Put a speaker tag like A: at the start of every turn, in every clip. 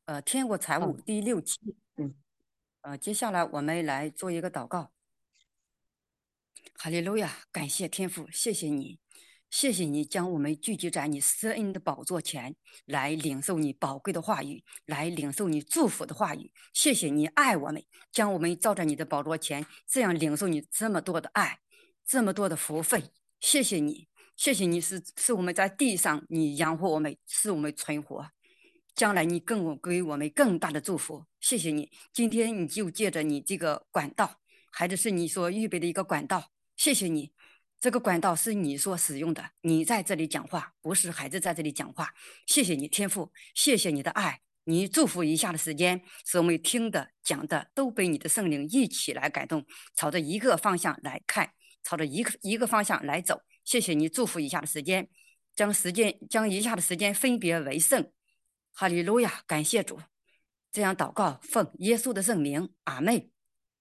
A: 天国财
B: 好，
A: 务第6期。
B: 嗯，
A: 接下来我们来做一个祷告。哈利路亚，感谢天父，谢谢你，谢谢你将我们聚集在你施恩的宝座前，来领受你宝贵的话语，来领受你祝福的话语。谢谢你爱我们，将我们照在你的宝座前，这样领受你这么多的爱，这么多的福分。谢谢你，谢谢你是我们在地上，你养活我们，使我们存活。将来你更给我们更大的祝福，谢谢你。今天你就借着你这个管道，孩子是你所预备的一个管道，谢谢你。这个管道是你所使用的，你在这里讲话，不是孩子在这里讲话。谢谢你天父，谢谢你的爱，你祝福一下的时间，使我们听的讲的都被你的圣灵一起来感动，朝着一个方向来看，朝着一个方向来走。谢谢你祝福一下的时间，将以下的时间分别为圣。哈利路亚，感谢主。这样祷告，奉耶稣的圣名，阿妹。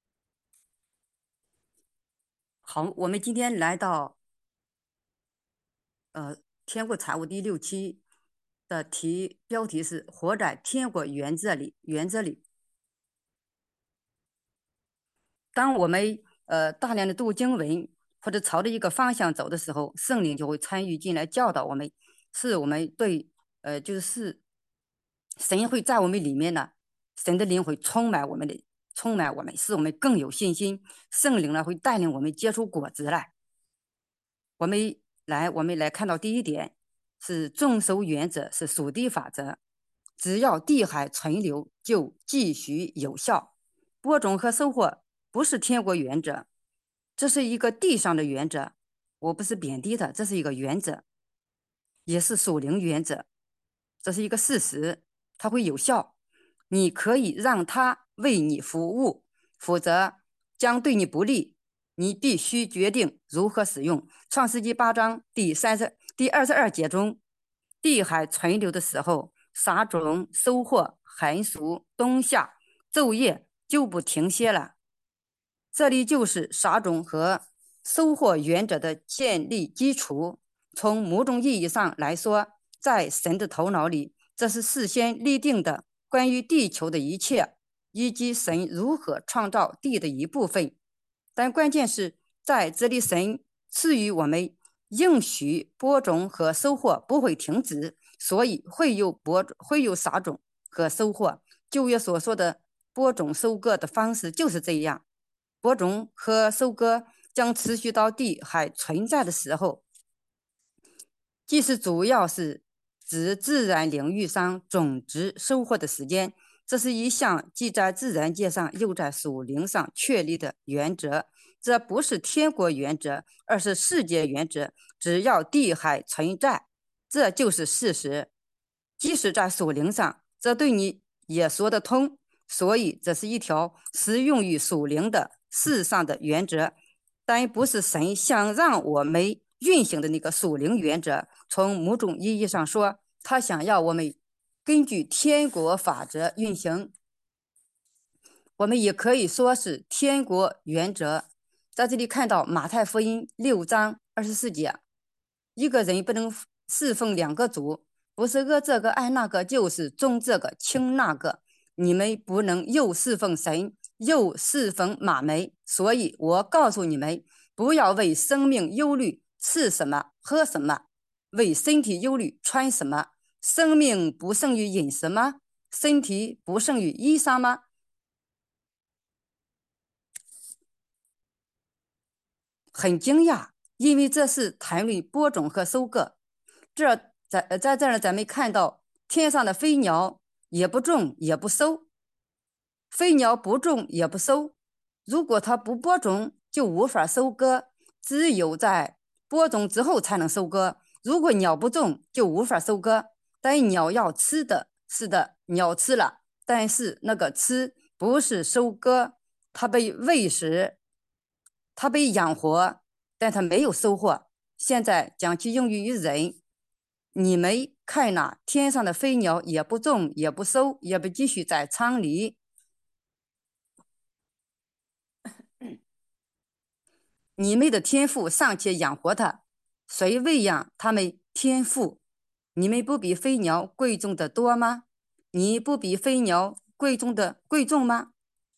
A: 好，我们今天来到天国财务第6期的标题是“活在天国原则里”。当我们大量的读经文或者朝着一个方向走的时候，圣灵就会参与进来教导我们，是我们对就是神会在我们里面呢，神的灵会充满我们，使我们更有信心。圣灵呢会带领我们结出果子来。我们来看到第一点是种收原则，是属地法则，只要地海存留，就继续有效。播种和收获不是天国原则，这是一个地上的原则。我不是贬低的，这是一个原则，也是属灵原则，这是一个事实，它会有效。你可以让它为你服务，否则将对你不利。你必须决定如何使用。创世纪8章第22节中，地海存留的时候，撒种、收获、寒熟、冬夏、昼夜就不停歇了。这里就是撒种和收获原则的建立基础。从某种意义上来说，在神的头脑里，这是事先立定的关于地球的一切，以及神如何创造地的一部分。但关键是在这里，神赐予我们应许播种和收获不会停止，所以会有撒种和收获。旧约所说的播种收割的方式就是这样。播种和收割将持续到地还存在的时候，即是主要是指自然领域上种植收获的时间。这是一项既在自然界上又在属灵上确立的原则。这不是天国原则，而是世界原则。只要地海存在，这就是事实。即使在属灵上，这对你也说得通。所以，这是一条适用于属灵的世上的原则，但不是神想让我们运行的那个属灵原则。从某种意义上说，他想要我们根据天国法则运行。我们也可以说是天国原则。在这里看到马太福音6章24节，一个人不能侍奉两个主，不是恶这个爱那个，就是重这个轻那个。你们不能又侍奉神，又侍奉马门。所以我告诉你们，不要为生命忧虑，吃什么，喝什么；为身体忧虑，穿什么。生命不胜于饮食吗？身体不胜于衣裳吗？很惊讶，因为这是谈论播种和收割。在这儿咱们看到天上的飞鸟也不种也不收，飞鸟不种也不收。如果它不播种，就无法收割，只有在播种之后才能收割。如果鸟不种，就无法收割。但鸟要吃的，是的，鸟吃了，但是那个吃不是收割，它被喂食，它被养活，但它没有收获。现在将其用于人，你们看那天上的飞鸟，也不种，也不收，也不继续在仓里。你们的天父尚且养活它，谁喂养他们天父？你们不比飞鸟贵重的多吗？ 你不比飞鸟贵重吗？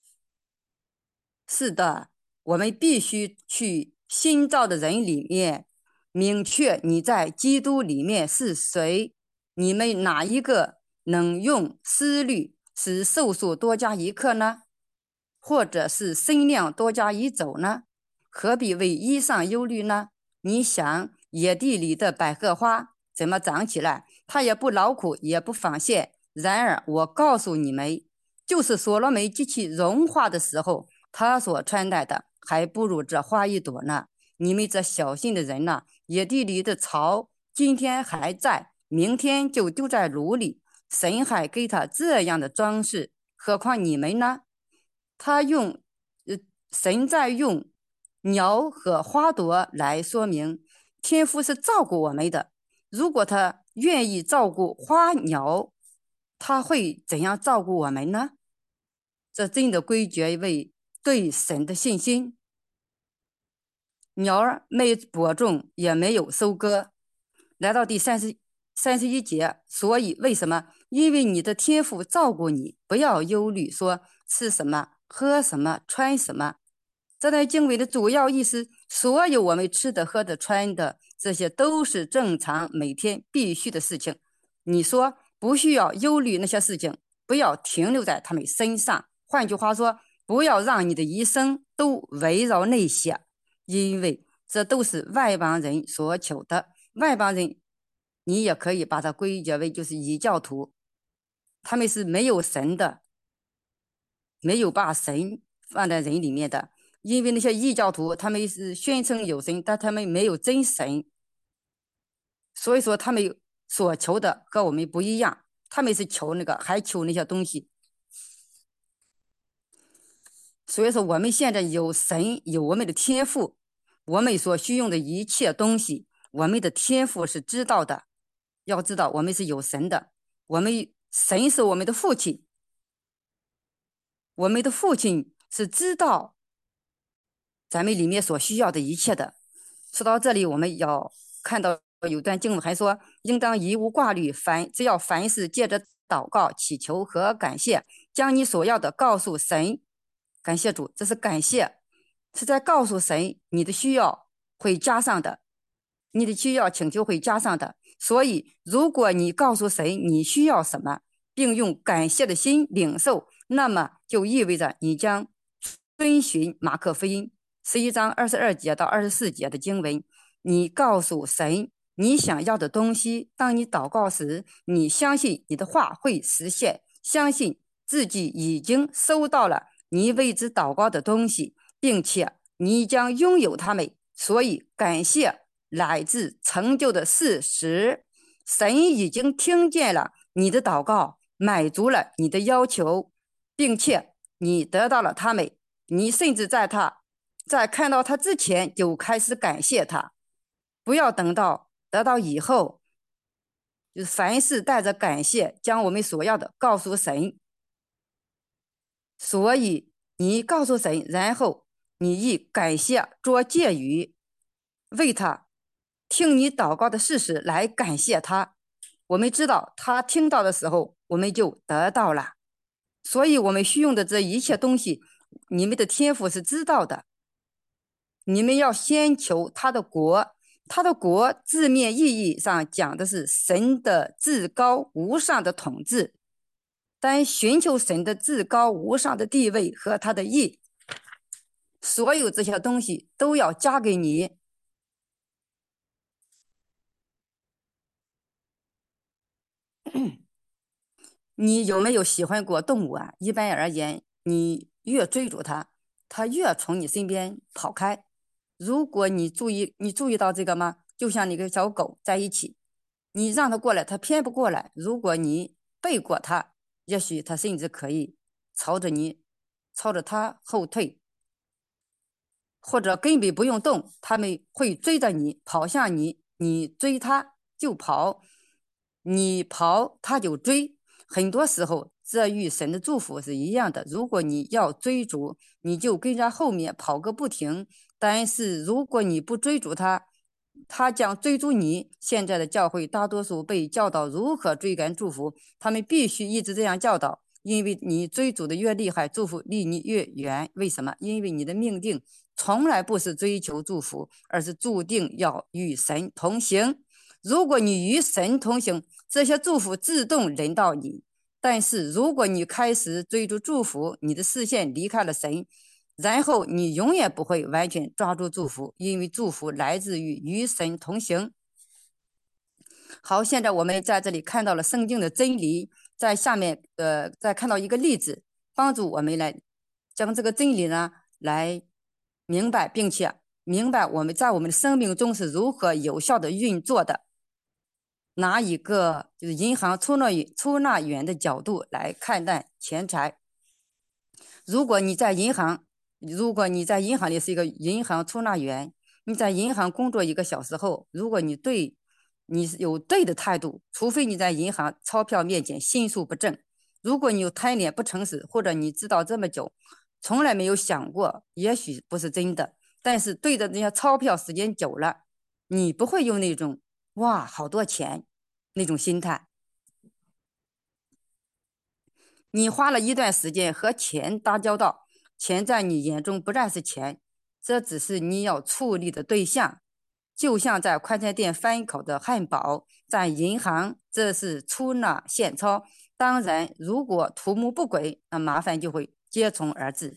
A: 是的，我们必须去新造的人里面明确你在基督里面是谁。你们哪一个能用思虑使寿数多加一刻呢？或者是身量多加一肘呢？何必为衣裳忧虑呢？你想野地里的百合花怎么长起来？它也不劳苦，也不纺线。然而，我告诉你们，就是所罗门极其荣华的时候，他所穿戴的还不如这花一朵呢。你们这小心的人呐，野地里的草今天还在，明天就丢在炉里。神还给他这样的装饰，何况你们呢？他用，呃，神在用鸟和花朵来说明天父是照顾我们的。如果他愿意照顾花鸟，他会怎样照顾我们呢？这真的归结为对神的信心。鸟儿没播种，也没有收割。来到第31节，所以为什么？因为你的天赋照顾你，不要忧虑，说吃什么、喝什么、穿什么。这段经文的主要意思，所有我们吃的、喝的、穿的，这些都是正常每天必须的事情。你说不需要忧虑那些事情，不要停留在他们身上。换句话说，不要让你的一生都围绕那些，因为这都是外邦人所求的。外邦人，你也可以把它归结为就是异教徒，他们是没有神的，没有把神放在人里面的。因为那些异教徒，他们是宣称有神，但他们没有真神，所以说他们所求的和我们不一样。他们是求那个，还求那些东西。所以说，我们现在有神，有我们的天赋，我们所需用的一切东西，我们的天赋是知道的。要知道，我们是有神的，我们神是我们的父亲，我们的父亲是知道咱们里面所需要的一切的。说到这里，我们要看到有段经文还说，应当一无挂虑，只要凡事借着祷告、祈求和感谢，将你所要的告诉神。感谢主，这是感谢，是在告诉神你的需要会加上的，你的需要请求会加上的。所以，如果你告诉神你需要什么，并用感谢的心领受，那么就意味着你将遵循马可福音11章22节到24节的经文。你告诉神你想要的东西，当你祷告时，你相信你的话会实现，相信自己已经收到了你为之祷告的东西，并且你将拥有它们。所以感谢乃至成就的事实，神已经听见了你的祷告，满足了你的要求，并且你得到了他们。你甚至在看到他之前就开始感谢他，不要等到得到以后，就是凡事带着感谢，将我们所要的告诉神。所以你告诉神，然后你以感谢做借语，为他听你祷告的事实来感谢他。我们知道他听到的时候，我们就得到了。所以我们需用的这一切东西，你们的天赋是知道的。你们要先求他的国，他的国字面意义上讲的是神的至高无上的统治。但寻求神的至高无上的地位和他的义，所有这些东西都要加给你。你有没有喜欢过动物啊？一般而言，你越追逐它，它越从你身边跑开。如果你注意到这个吗？就像你跟小狗在一起，你让它过来，它偏不过来。如果你背过它，也许它甚至可以朝着你，朝着它后退，或者根本不用动，他们会追着你跑向你，你追它就跑，你跑它就追。很多时候，这与神的祝福是一样的。如果你要追逐，你就跟在后面跑个不停；但是如果你不追逐它， 他将追逐你。现在的教会大多数被教导如何追赶祝福，他们必须一直这样教导，因为你追逐的越厉害，祝福离你越远。为什么？因为你的命定从来不是追求祝福，而是注定要与神同行。如果你与神同行，这些祝福自动临到你。但是如果你开始追逐祝福，你的视线离开了神，然后你永远不会完全抓住祝福，因为祝福来自于与神同行。好，现在我们在这里看到了圣经的真理，在下面再看到一个例子，帮助我们来将这个真理呢来明白，并且明白我们在我们的生命中是如何有效的运作的。拿一个就是银行出纳员的角度来看待钱财。如果你在银行，如果你在银行里是一个银行出纳员，你在银行工作1个小时后，如果你有对的态度，除非你在银行钞票面前心术不正，如果你有贪脸不诚实，或者你知道这么久从来没有想过，也许不是真的，但是对着那些钞票时间久了，你不会用那种哇好多钱那种心态。你花了一段时间和钱打交道，钱在你眼中不再是钱，这只是你要处理的对象。就像在快餐店翻口的汉堡，在银行这是出纳现钞。当然，如果图谋不轨，那麻烦就会接踵而至。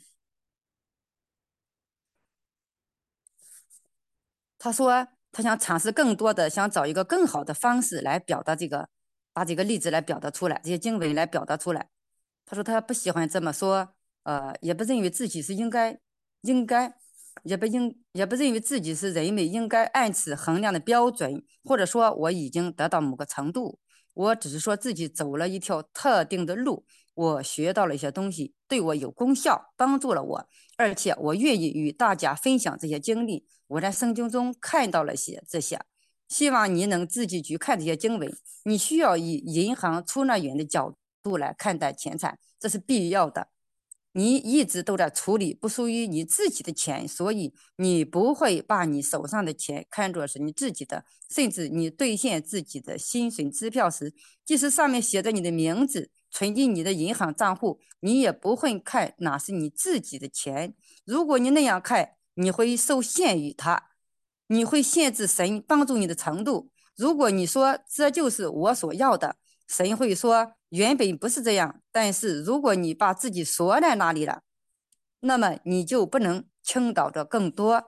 A: 他说他想尝试更多的，想找一个更好的方式来表达这个，把这个例子来表达出来，这些经文来表达出来。他说他不喜欢这么说，也不认为自己是应该，也不认为自己是人们应该按此衡量的标准，或者说我已经得到某个程度。我只是说自己走了一条特定的路，我学到了一些东西，对我有功效，帮助了我，而且我愿意与大家分享这些经历。我在圣经中看到了这些，希望你能自己去看这些经文。你需要以银行出纳员的角度来看待钱财，这是必要的。你一直都在处理不属于你自己的钱，所以你不会把你手上的钱看作是你自己的。甚至你兑现自己的薪水支票时，即使上面写着你的名字，存进你的银行账户，你也不会看哪是你自己的钱。如果你那样看，你会受限于它，你会限制神帮助你的程度。如果你说这就是我所要的，神会说原本不是这样，但是如果你把自己锁在那里了，那么你就不能倾倒着更多。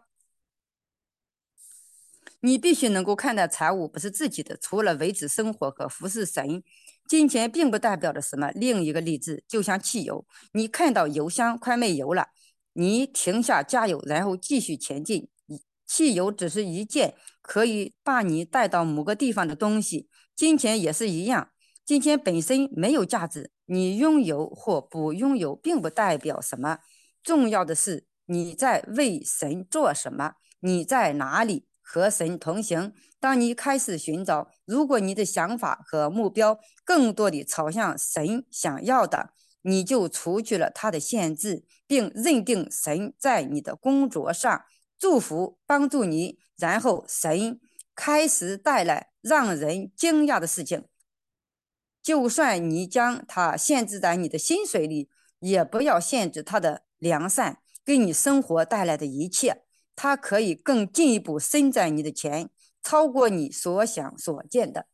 A: 你必须能够看待财物不是自己的，除了维持生活和服侍神。金钱并不代表着什么。另一个例子，就像汽油，你看到油箱快没油了，你停下加油，然后继续前进。汽油只是一件可以把你带到某个地方的东西，金钱也是一样。金钱本身没有价值，你拥有或不拥有并不代表什么。重要的是你在为神做什么，你在哪里和神同行。当你开始寻找，如果你的想法和目标更多地朝向神想要的，你就除去了他的限制，并认定神在你的工作上祝福帮助你，然后神开始带来让人惊讶的事情。就算你将它限制在你的薪水里，也不要限制它的良善给你生活带来的一切。它可以更进一步伸展你的钱，超过你所想所见的。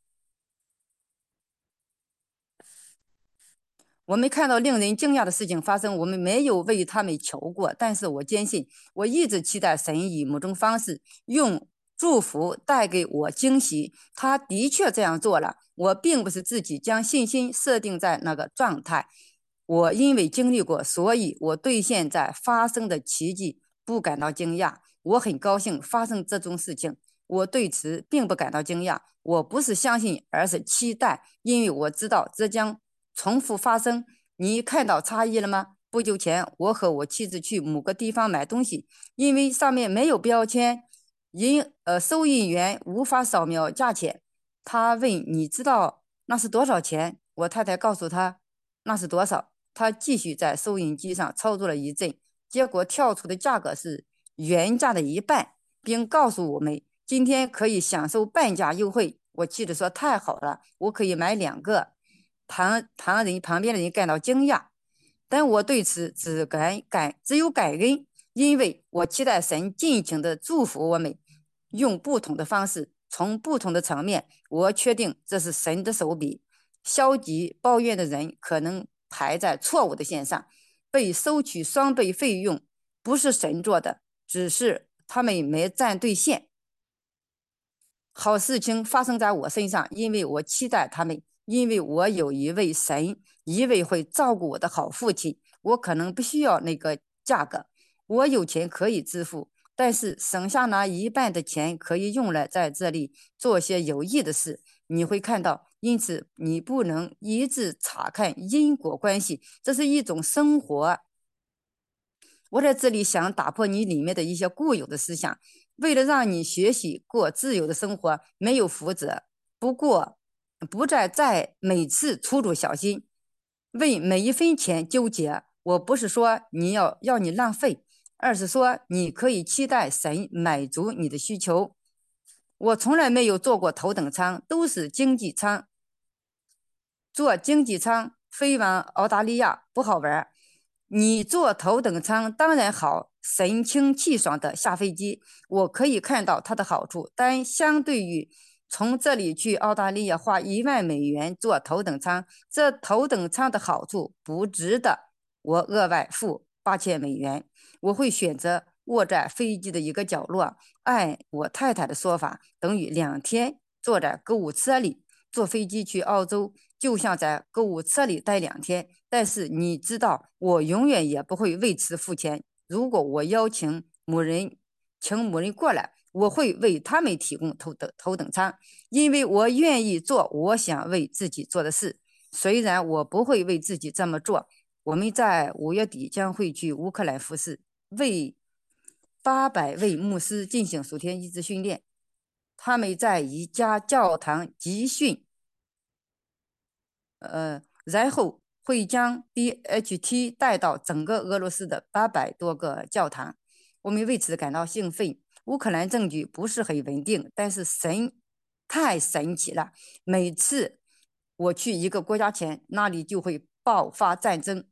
A: 我们看到令人惊讶的事情发生，我们没有为他们求过，但是我坚信，我一直期待神以某种方式用祝福带给我惊喜。他的确这样做了。我并不是自己将信心设定在那个状态，我因为经历过，所以我对现在发生的奇迹不感到惊讶。我很高兴发生这种事情，我对此并不感到惊讶。我不是相信，而是期待，因为我知道这将重复发生。你看到差异了吗？不久前，我和我妻子去某个地方买东西，因为上面没有标签，收银员无法扫描价钱。他问：“你知道那是多少钱？”我太太告诉他那是多少。他继续在收银机上操作了一阵，结果跳出的价格是原价的一半，并告诉我们今天可以享受半价优惠。我妻子说太好了，我可以买2个。旁边的人感到惊讶，但我对此只有感恩，因为我期待神尽情的祝福我们，用不同的方式，从不同的层面。我确定这是神的手笔。消极抱怨的人可能排在错误的线上，被收取双倍费用，不是神做的，只是他们没站对线。好事情发生在我身上，因为我期待他们，因为我有一位神，一位会照顾我的好父亲。我可能不需要那个价格，我有钱可以支付，但是省下那一半的钱可以用来在这里做些有益的事。你会看到，因此你不能一直查看因果关系，这是一种生活。我在这里想打破你里面的一些固有的思想，为了让你学习过自由的生活，没有福泽。不过，不再每次出入小心，为每一分钱纠结。我不是说要你浪费，而是说你可以期待神满足你的需求。我从来没有坐过头等舱，都是经济舱。坐经济舱飞往澳大利亚不好玩，你坐头等舱当然好，神清气爽的下飞机，我可以看到它的好处，但相对于从这里去澳大利亚花1万美元坐头等舱，这头等舱的好处不值得我额外付8000美元。我会选择卧在飞机的一个角落，按我太太的说法，等于2天坐在购物车里。坐飞机去澳洲，就像在购物车里待2天。但是你知道，我永远也不会为此付钱。如果我邀请某人过来，我会为他们提供头等舱，因为我愿意做我想为自己做的事。虽然我不会为自己这么做。我们在5月底将会去乌克兰服侍，为800位牧师进行属天医治训练。他们在一家教堂集训，然后会将 DHT 带到整个俄罗斯的800多个教堂。我们为此感到兴奋。乌克兰政局不是很稳定，但是神太神奇了。每次我去一个国家前，那里就会爆发战争，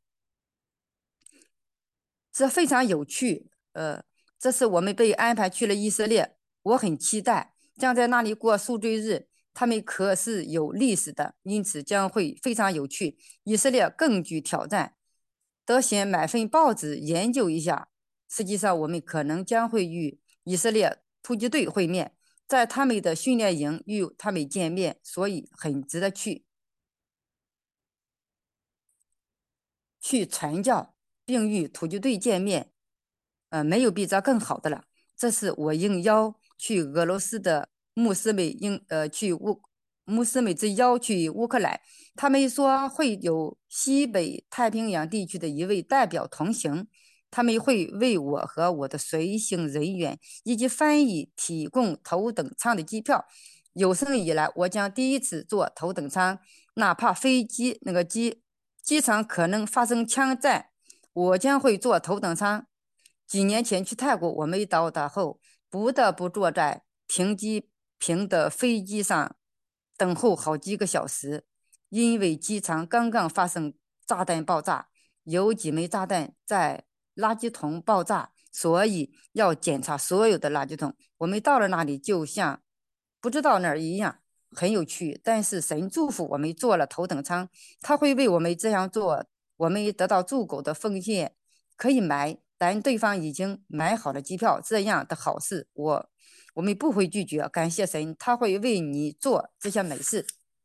A: 这非常有趣。这次我们被安排去了以色列，我很期待将在那里过赎罪日。他们可是有历史的，因此将会非常有趣。以色列更具挑战，得先买份报纸研究一下。实际上，我们可能将会与以色列突击队会面，在他们的训练营与他们见面，所以很值得去传教，并与突击队见面。没有比这更好的了。这是我应邀去俄罗斯的牧师们牧师们之邀去乌克兰。他们说会有西北太平洋地区的一位代表同行，他们会为我和我的随行人员以及翻译提供头等舱的机票。有生以来，我将第一次坐头等舱，哪怕飞机那个机场可能发生枪战，我将会坐头等舱。几年前去泰国，我们到达后不得不坐在停机坪的飞机上等候好几个小时，因为机场刚刚发生炸弹爆炸，有几枚炸弹在垃圾桶爆炸，所以要检查所有的垃圾桶。我们到了那里，就像不知道哪儿一样，很有趣。但是神祝福我们坐了头等舱，他会为我们这样做，我们得到足够的奉献，可以买。但对方已经买好了机票，这样的好事我们不会拒绝。感谢神，他会为你做这些美事。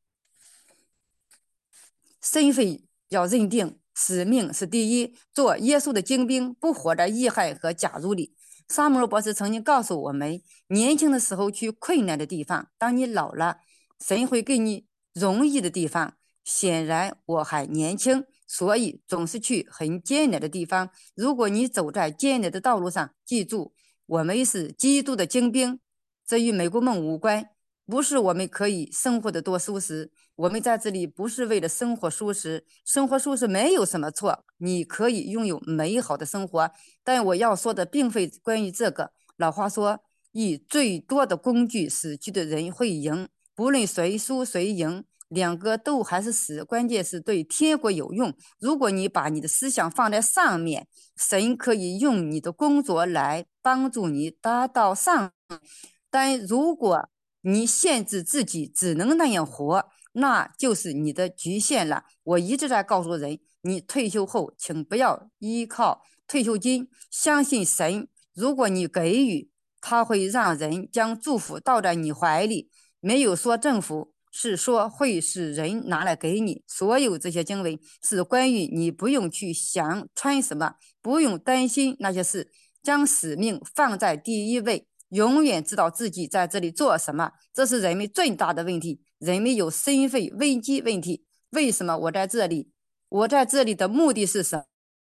A: 身份要认定，使命是第一。做耶稣的精兵，不活在遗憾和假如里。萨姆尔博士曾经告诉我们，年轻的时候去困难的地方，当你老了，神会给你容易的地方。显然我还年轻，所以总是去很艰难的地方。如果你走在艰难的道路上，记住，我们是基督的精兵，这与美国梦无关。不是我们可以生活的多舒适，我们在这里不是为了生活舒适，生活舒适没有什么错，你可以拥有美好的生活。但我要说的并非关于这个。老话说， 以最多的工具死去的人会赢，不论谁输谁赢，两个都还是死，关键是对天国有用。如果你把你的思想放在上面，神可以用你的工作来帮助你达到上。但如果你限制自己只能那样活，那就是你的局限了。我一直在告诉人，你退休后请不要依靠退休金，相信神。如果你给予，他会让人将祝福倒在你怀里。没有说政府，是说会使人拿来给你。所有这些经文是关于你不用去想穿什么，不用担心那些事，将使命放在第一位，永远知道自己在这里做什么。这是人们最大的问题。人们有身份危机问题。为什么我在这里？我在这里的目的是什么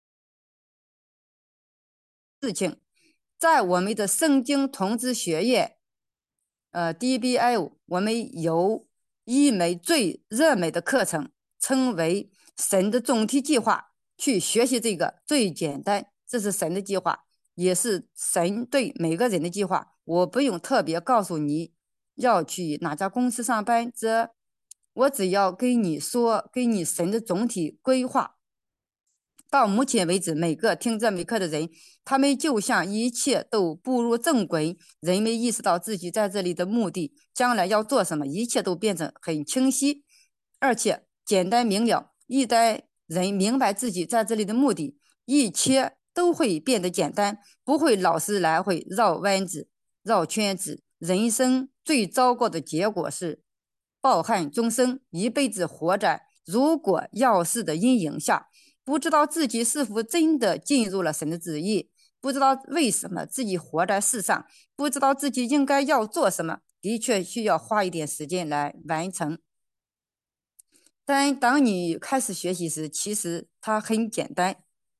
A: 事情？在我们的圣经同志学院DBI， 我们有一门最热门的课程，称为神的总体计划。去学习这个最简单，这是神的计划，也是神对每个人的计划。我不用特别告诉你要去哪家公司上班，我只要跟你说，给你神的总体规划。到目前为止，每个听这门课的人，他们就像一切都步入正轨，人们意识到自己在这里的目的，将来要做什么，一切都变成很清晰，而且简单明了。一旦人明白自己在这里的目的，一切都会变得简单，不会老是来回绕弯子、绕圈子。人生最糟糕的结果是抱憾终生，一辈子活在如果要是的阴影下。不知道自己是否真的进入了神的旨意，不知道为什么自己活在世上，不知道自己应该要做什么，的确需要花一点时间来完成。但当你开始学习时，其实它很简单。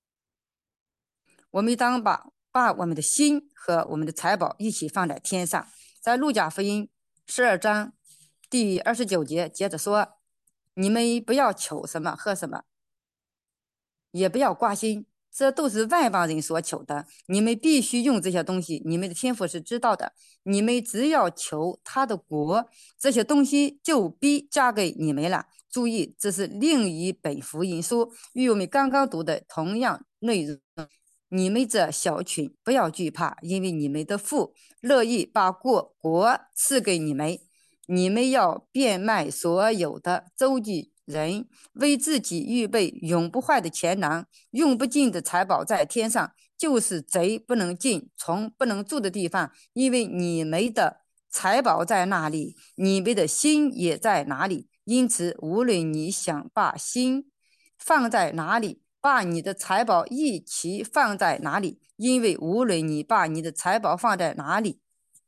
A: 我们当把我们的心和我们的财宝一起放在天上，在路加福音12章第29节接着说：你们不要求什么喝什么，也不要挂心，这都是外邦人所求的。你们必须用这些东西，你们的天赋是知道的。你们只要求他的国，这些东西就必加给你们了。注意，这是另一本福音书，与我们刚刚读的同样内容。你们这小群不要惧怕，因为你们的父乐意把国赐给你们。你们要变卖所有的，周济人，为自己预备永不坏的钱囊，用不尽的财宝在天上，就是贼不能进、虫不能住的地方。因为你们的财宝在那里，你们的心也在哪里。因此，无论你想把心放在哪里，把你的财宝一起放在哪里，因为无论你把你的财宝放在哪里，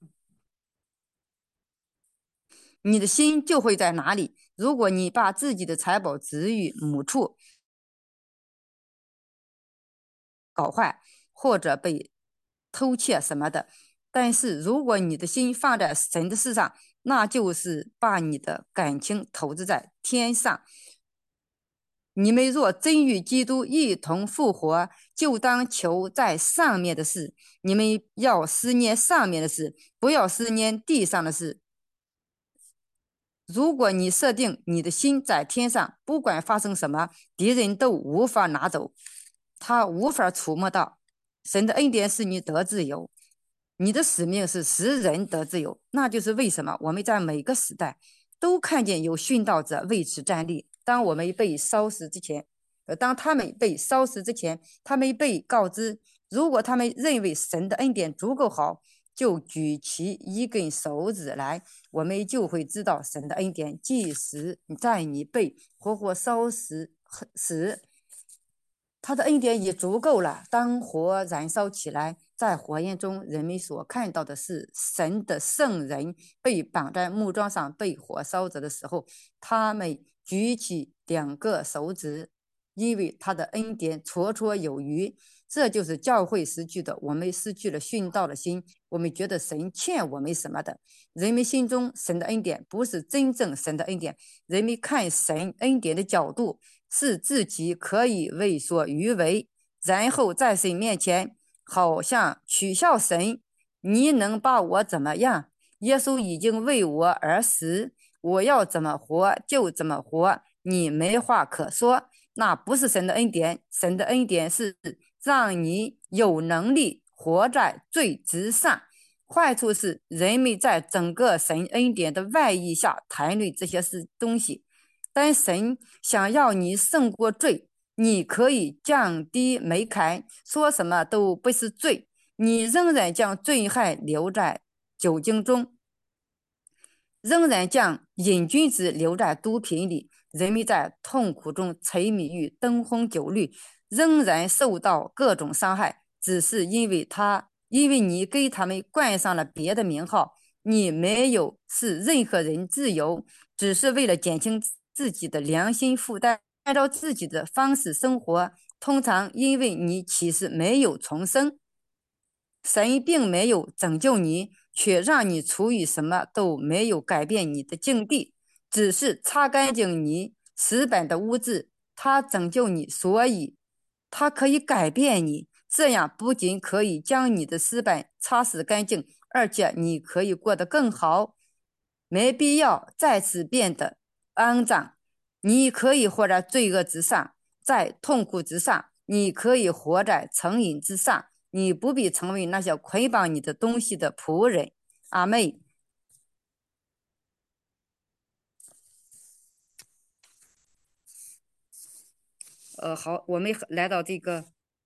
A: 你的心就会在哪里。如果你把自己的财宝置于某处，搞坏或者被偷窃什么的，但是如果你的心放在神的事上，那就是把你的感情投资在天上。你们若真与基督一同复活，就当求在上面的事。你们要思念上面的事，不要思念地上的事。如果你设定你的心在天上，不管发生什么，敌人都无法拿走，他无法触摸到。神的恩典使你得自由，你的使命是使人得自由。那就是为什么我们在每个时代都看见有殉道者为此站立。当我们被烧死之前，当他们被烧死之前，他们被告知，如果他们认为神的恩典足够好，就举起一根手指来，我们就会知道神的恩典，即使在你被活活烧死时，他的恩典已足够了。当火燃烧起来，在火焰中，人们所看到的是神的圣人被绑在木桩上被火烧着的时候，他们举起两个手指，因为他的恩典绰绰有余。这就是教会失去的，我们失去了殉道的心，我们觉得神欠我们什么的。人们心中神的恩典不是真正神的恩典，人们看神恩典的角度是自己可以为所欲为，然后在神面前好像取笑神， 你能把我怎么样？耶稣已经为我而死，我要怎么活就怎么活，你没话可说。那不是神的恩典，神的恩典是让你有能力活在罪之上。坏处是人们在整个神恩典的外衣下谈论这些东西，但神想要你胜过罪，你可以降低门槛，说什么都不是罪，你仍然将罪害留在酒精中，仍然将瘾君子留在毒品里。人们在痛苦中沉迷于灯红酒绿，仍然受到各种伤害，只是因为你给他们冠上了别的名号。你没有使任何人自由，只是为了减轻自己的良心负担，按照自己的方式生活。通常因为你其实没有重生，神并没有拯救你，却让你处于什么都没有改变你的境地，只是擦干净你石板的污渍。他拯救你，所以他可以改变你。这样不仅可以将你的石板擦拭干净，而且你可以过得更好，没必要再次变得肮脏。你可以活在罪恶之上，在痛苦之上，你可以活在成瘾之上。你不必成为那些捆绑你的东西的仆人。阿妹，好，我们来到这个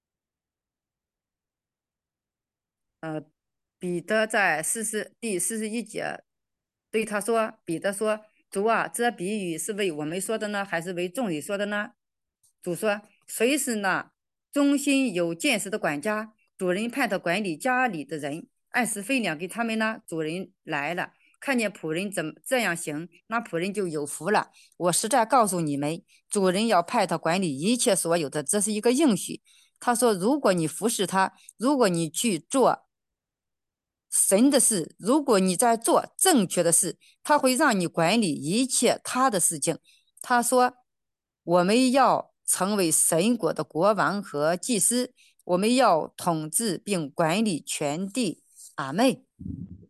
A: 彼得在第41节对他说：“彼得说，主啊，这比喻是为我们说的呢，还是为众人说的呢？”主说：“谁是那忠心有见识的管家？主人派他管理家里的人，按时分粮给他们呢。主人来了，看见仆人怎么这样行，那仆人就有福了。我实在告诉你们，主人要派他管理一切所有的，这是一个应许。他说，如果你服侍他，如果你去做神的事，如果你在做正确的事，他会让你管理一切他的事情。他说，我们要成为神国的国王和祭司，我们要统治并管理全地。阿妹。